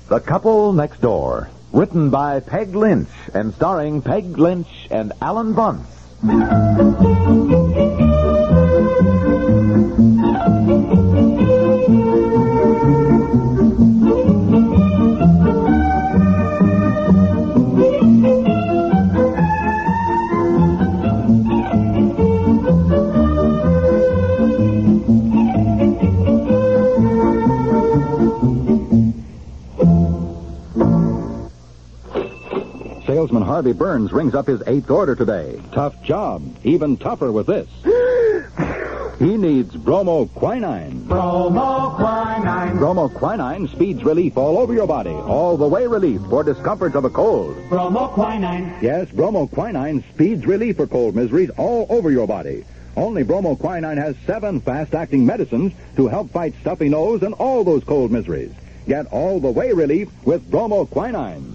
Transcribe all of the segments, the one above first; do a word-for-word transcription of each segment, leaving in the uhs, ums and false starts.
The Couple Next Door. Written by Peg Lynch and starring Peg Lynch and Alan Bunce. Salesman Harvey Burns rings up his eighth order today. Tough job. Even tougher with this. He needs bromoquinine. Bromoquinine. Bromoquinine speeds relief all over your body. All the way relief for discomforts of a cold. Bromoquinine. Yes, bromoquinine speeds relief for cold miseries all over your body. Only bromoquinine has seven fast-acting medicines to help fight stuffy nose and all those cold miseries. Get all the way relief with bromoquinine.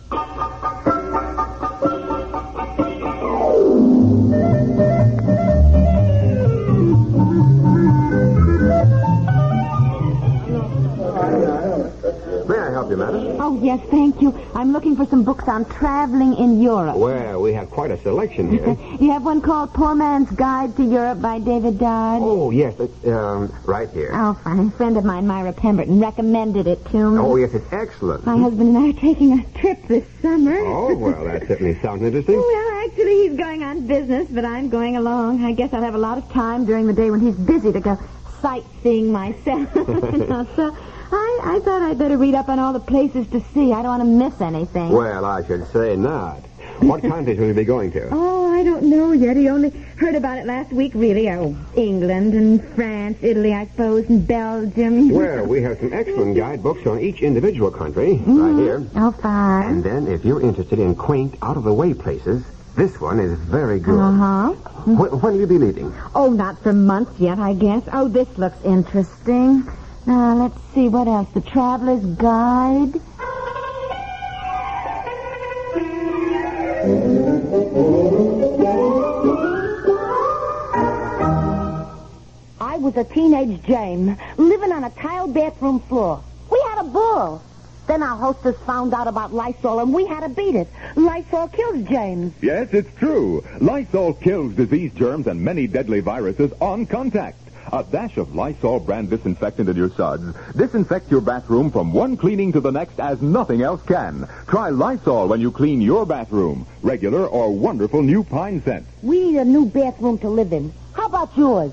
May I help you, madam? Oh, yes, thank you. I'm looking for some books on traveling in Europe. Well, we have quite a selection here. You have one called Poor Man's Guide to Europe by David Dodd? Oh, yes, it's um, right here. Oh, fine. A friend of mine, Myra Pemberton, recommended it to me. Oh, yes, it's excellent. My husband and I are taking a trip this summer. Oh, well, that certainly sounds interesting. Well, actually, he's going on business, but I'm going along. I guess I'll have a lot of time during the day when he's busy to go sightseeing myself. No, so I, I thought I'd better read up on all the places to see. I don't want to miss anything. Well, I should say not. What countries will you be going to? Oh, I don't know yet. He only heard about it last week, really. Oh, England and France, Italy, I suppose, and Belgium. Well, we have some excellent guidebooks on each individual country, mm-hmm. right here. Oh, fine. And then, if you're interested in quaint, out-of-the-way places, this one is very good. Uh-huh. When, when will you be leaving? Oh, not for months yet, I guess. Oh, this looks interesting. Now, let's see, what else? The Traveler's Guide. I was a teenage Jane, living on a tile bathroom floor. We had a bull. Then our hostess found out about Lysol, and we had to beat it. Lysol kills James. Yes, it's true. Lysol kills disease germs and many deadly viruses on contact. A dash of Lysol brand disinfectant in your suds disinfects your bathroom from one cleaning to the next as nothing else can. Try Lysol when you clean your bathroom. Regular or wonderful new pine scent. We need a new bathroom to live in. How about yours?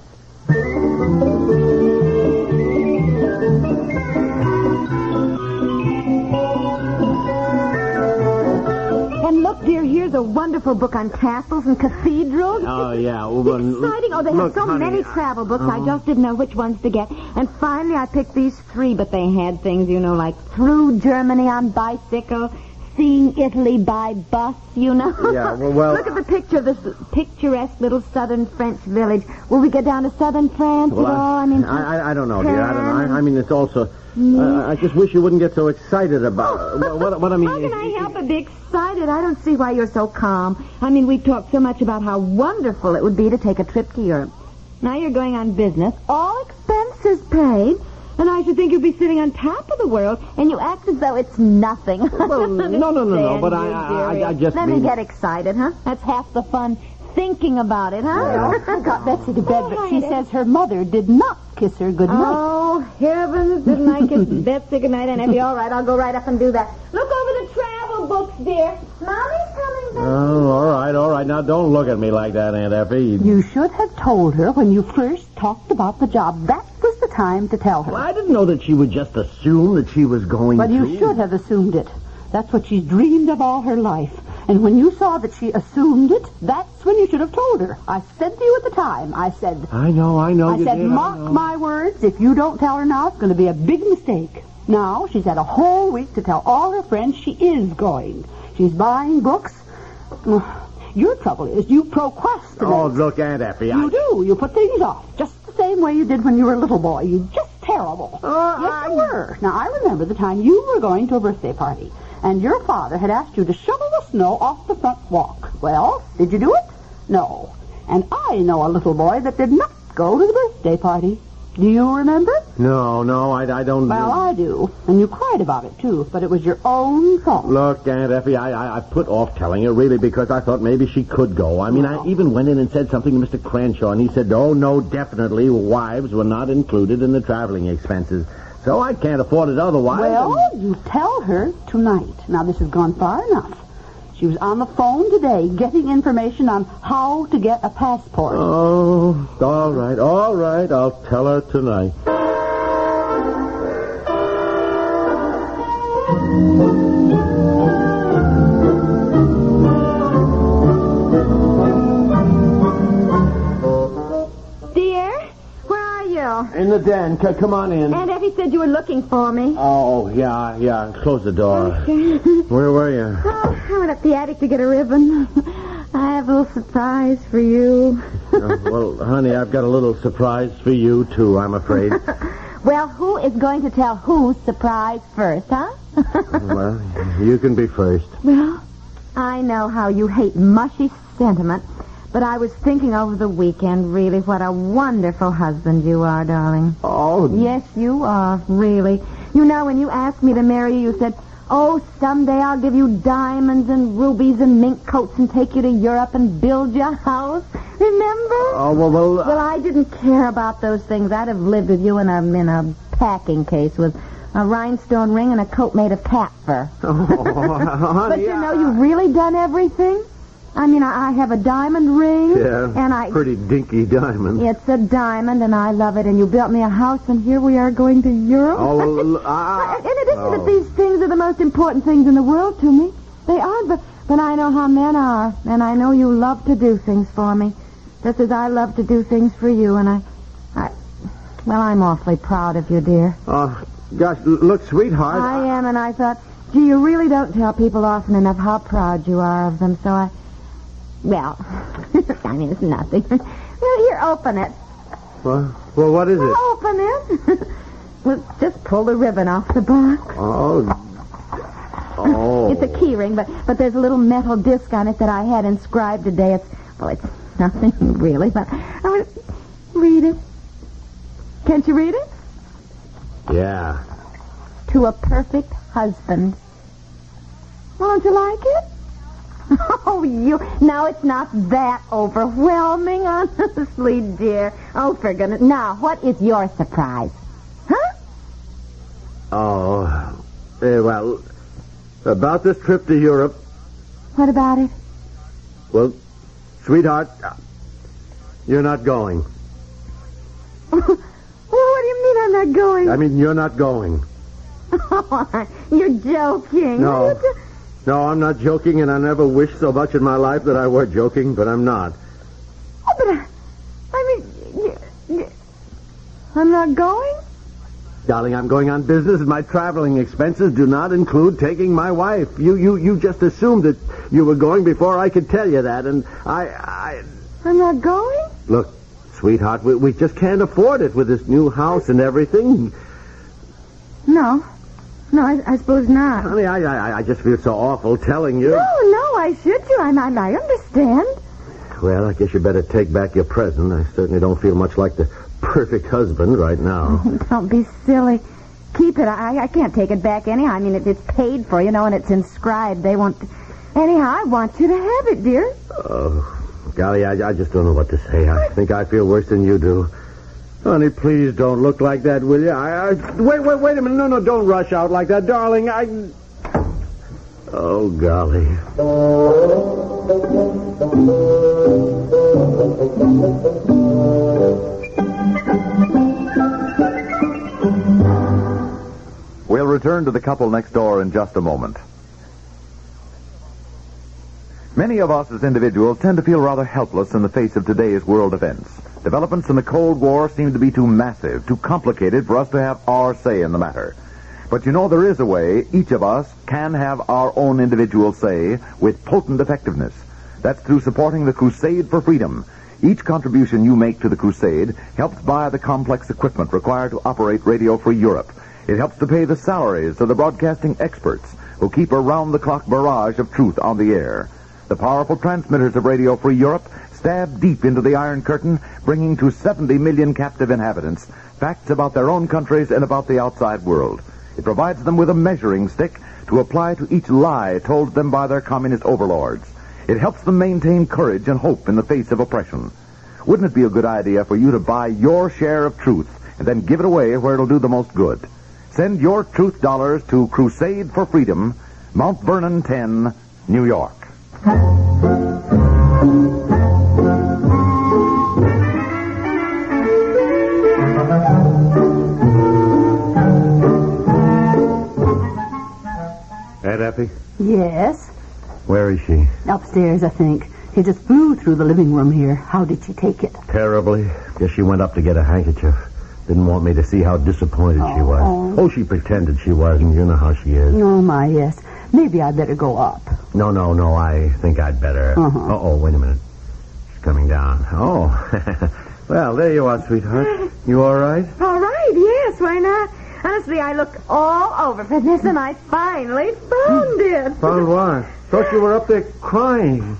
And look, dear, here's a wonderful book on castles and cathedrals. Oh, yeah. Well, exciting. Oh, they look, have so honey, many travel books. uh-huh. I just didn't know which ones to get. And finally, I picked these three, but they had things, you know, like Through Germany on Bicycle, Seeing Italy by Bus, you know. Yeah, well, well... Look at the picture of this picturesque little southern French village. Will we get down to southern France well, at all? I, I mean... I, I, I don't know, dear. I don't know. I, I mean, it's also... Uh, I just wish you wouldn't get so excited about... What, what, what I mean... How can I help but be excited? I don't see why you're so calm. I mean, we've talked so much about how wonderful it would be to take a trip to Europe. Now you're going on business, all expenses paid, and I should think you'd be sitting on top of the world, and you act as though it's nothing. Well, no, no, no, no, but I, I, I, I just Let mean... me get excited, huh? That's half the fun. Thinking about it, huh? Well. I got Betsy to bed, but she says her mother did not kiss her goodnight. Oh, heavens, didn't I kiss Betsy goodnight? And Effie, all right, I'll go right up and do that. Look over the travel books, dear. Mommy's coming back. Oh, all right, all right. Now, don't look at me like that, Aunt Effie. You should have told her when you first talked about the job. That was the time to tell her. Well, I didn't know that she would just assume that she was going But to. you should have assumed it. That's what she's dreamed of all her life. And when you saw that she assumed it, that's when you should have told her. I said to you at the time, I said... I know, I know. I you said, did, mark I know. my words, if you don't tell her now, it's going to be a big mistake. Now, she's had a whole week to tell all her friends she is going. She's buying books. Your trouble is you procrastinate. Oh, look, Aunt Effie, You I... do. You put things off, just the same way you did when you were a little boy. You're just terrible. Uh, yes, I... you were. Now, I remember the time you were going to a birthday party, and your father had asked you to shovel the snow off the front walk. Well, did you do it? No. And I know a little boy that did not go to the birthday party. Do you remember? No, no, I, I don't... Well, I do. And you cried about it, too. But it was your own fault. Look, Aunt Effie, I, I, I put off telling her, really, because I thought maybe she could go. I mean, I even went in and said something to Mister Crenshaw, and he said, oh, no, definitely, wives were not included in the traveling expenses. So I can't afford it otherwise. Well, and... you tell her tonight. Now, this has gone far enough. She was on the phone today getting information on how to get a passport. Oh, all right, all right. I'll tell her tonight. Dear, where are you? In the den. C- come on in. Aunt Effie said you were looking for me. Oh, yeah, yeah. Close the door. Where were you? Oh, I went up the attic to get a ribbon. I have a little surprise for you. uh, well, honey, I've got a little surprise for you, too, I'm afraid. Well, who is going to tell who's surprise first, huh? Well, you can be first. Well, I know how you hate mushy sentiment, but I was thinking over the weekend, really, what a wonderful husband you are, darling. Oh. Yes, you are, really. You know, when you asked me to marry you, you said, oh, someday I'll give you diamonds and rubies and mink coats and take you to Europe and build you a house. Remember? Oh, well, well... Uh... Well, I didn't care about those things. I'd have lived with you in a, in a packing case with a rhinestone ring and a coat made of cat fur. Oh, honey, but, you know, you've really done everything. I mean, I, I have a diamond ring. Yeah, and I pretty dinky diamond. It's a diamond, and I love it. And you built me a house, and here we are going to Europe. Oh, well, uh, in addition oh. to these things are the most important things in the world to me. They are, but, but I know how men are, and I know you love to do things for me, just as I love to do things for you, and I... I well, I'm awfully proud of you, dear. Oh, gosh, look, sweetheart. I am, and I thought, gee, you really don't tell people often enough how proud you are of them, so I... Well, I mean, it's nothing. Well, here, open it. Well, well what is it? Well, open it. Well, just pull the ribbon off the box. Oh. Oh. It's a key ring, but, but there's a little metal disc on it that I had inscribed today. It's, well, it's nothing really, but I was... Read it. Can't you read it? Yeah. To a perfect husband. Well, don't you like it? Oh, you... Now, it's not that overwhelming, honestly, dear. Oh, for goodness. Now, what is your surprise? Huh? Oh, uh, well, about this trip to Europe. What about it? Well, sweetheart, you're not going. Well, what do you mean I'm not going? I mean, you're not going. Oh, you're joking. No. No, I'm not joking, and I never wished so much in my life that I were joking, but I'm not. Oh, but I, I mean, you, you, I'm not going? Darling, I'm going on business, and my traveling expenses do not include taking my wife. You you, you just assumed that you were going before I could tell you that, and I... I... I'm not going? Look, sweetheart, we, we just can't afford it with this new house and everything. No. No, I, I suppose not. Honey, I, I I just feel so awful telling you. No, no, I should you. I, I, I understand. Well, I guess you better take back your present. I certainly don't feel much like the perfect husband right now. Oh, don't be silly. Keep it. I, I can't take it back anyhow. I mean, it, it's paid for, you know, and it's inscribed. They won't... Anyhow, I want you to have it, dear. Oh, golly, I, I just don't know what to say. I think I feel worse than you do. Honey, please don't look like that, will you? I, I, wait, wait, wait a minute. No, no, don't rush out like that, darling. I... Oh, golly. We'll return to the couple next door in just a moment. Many of us as individuals tend to feel rather helpless in the face of today's world events. Developments in the Cold War seem to be too massive, too complicated for us to have our say in the matter. But you know, there is a way each of us can have our own individual say with potent effectiveness. That's through supporting the Crusade for Freedom. Each contribution you make to the crusade helps buy the complex equipment required to operate Radio Free Europe. It helps to pay the salaries of the broadcasting experts who keep a round-the-clock barrage of truth on the air. The powerful transmitters of Radio Free Europe stab deep into the Iron Curtain, bringing to seventy million captive inhabitants facts about their own countries and about the outside world. It provides them with a measuring stick to apply to each lie told them by their communist overlords. It helps them maintain courage and hope in the face of oppression. Wouldn't it be a good idea for you to buy your share of truth and then give it away where it'll do the most good? Send your truth dollars to Crusade for Freedom, Mount Vernon ten, New York. Aunt Effie? Yes? Where is she? Upstairs, I think. She just flew through the living room here. How did she take it? Terribly. Guess she went up to get a handkerchief. Didn't want me to see how disappointed oh. she was. Oh, she pretended she wasn't. You know how she is. Oh, my, yes. Maybe I better go up. No, no, no. I think I'd better. Uh-huh. Uh-oh, wait a minute. She's coming down. Oh. Well, there you are, sweetheart. You all right? All right, yes, why not? Honestly, I looked all over for this, and I finally found it. Found what? Thought you were up there crying.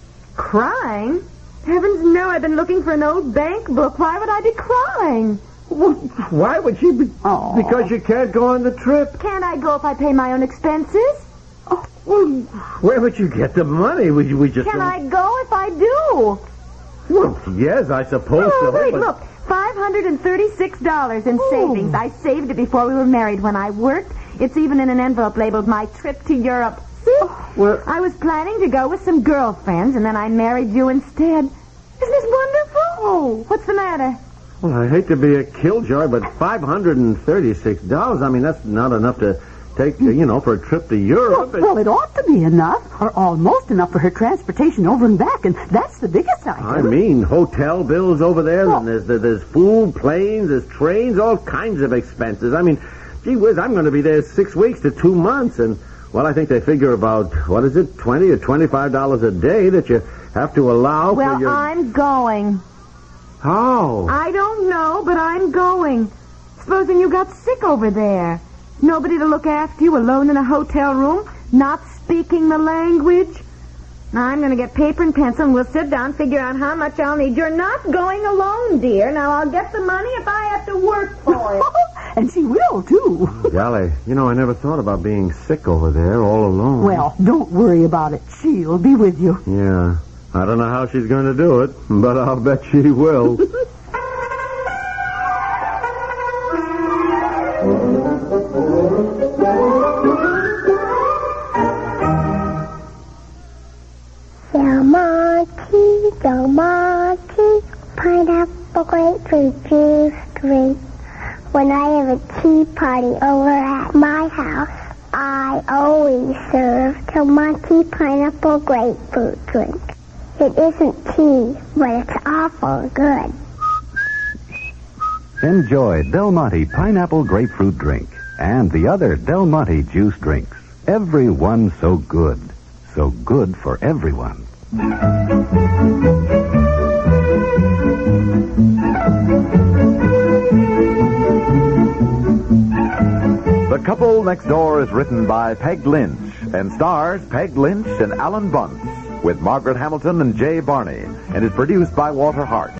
Crying? Heavens, no, I've been looking for an old bank book. Why would I be crying? Well, why would she be? Oh. Because you can't go on the trip. Can't I go if I pay my own expenses? Oh, well, where would you get the money? We, we just Can don't... I go if I do? Well, yes, I suppose Oh, so. wait, but... look. five hundred thirty-six dollars in Ooh. savings. I saved it before we were married when I worked. It's even in an envelope labeled My Trip to Europe. See? Well, I was planning to go with some girlfriends, and then I married you instead. Isn't this wonderful? Oh, what's the matter? well, I hate to be a killjoy, but five hundred thirty-six dollars, I mean, that's not enough to take, uh, you know, for a trip to Well, Europe. well, it ought to be enough, or almost enough for her transportation over and back, and that's the biggest item. I mean, hotel bills over there, Well- and there's, there's food, planes, there's trains, all kinds of expenses. I mean, gee whiz, I'm going to be there six weeks to two months, and, well, I think they figure about, what is it, twenty or twenty-five dollars a day that you have to allow Well, for your... I'm going. How? I don't know, but I'm going. Supposing you got sick over there. Nobody to look after you, alone in a hotel room, not speaking the language. Now, I'm going to get paper and pencil, and we'll sit down and figure out how much I'll need. You're not going alone, dear. Now, I'll get the money if I have to work for it. And she will, too. Golly, you know, I never thought about being sick over there all alone. Well, don't worry about it. She'll be with you. Yeah, I don't know how she's going to do it, but I'll bet she will. Del Monte, Del Monte, pineapple grapefruit juice drink. When I have a tea party over at my house, I always serve Del Monte pineapple grapefruit drink. It isn't tea, but it's awful good. Enjoy Del Monte Pineapple Grapefruit Drink and the other Del Monte juice drinks. Every one so good. So good for everyone. The Couple Next Door is written by Peg Lynch and stars Peg Lynch and Alan Bunce with Margaret Hamilton and Jay Barney and is produced by Walter Hart.